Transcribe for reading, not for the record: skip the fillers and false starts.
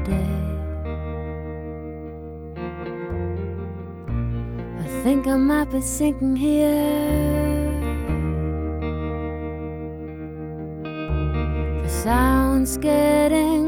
day. I think I might be sinking here. The sound's getting